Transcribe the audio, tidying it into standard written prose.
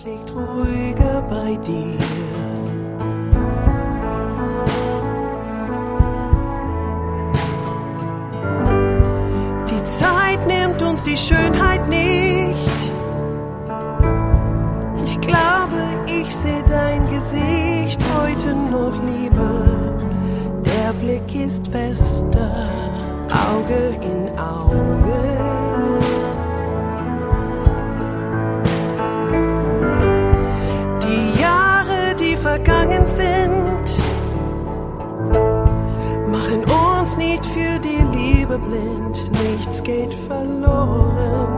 Herz liegt ruhiger bei dir. Die Zeit nimmt uns die Schönheit nicht. Ich glaube, ich sehe dein Gesicht heute noch lieber. Der Blick ist fester, Auge in Auge. Die Jahre, die vergangen sind, machen uns nicht für die Liebe blind. Nichts geht verloren.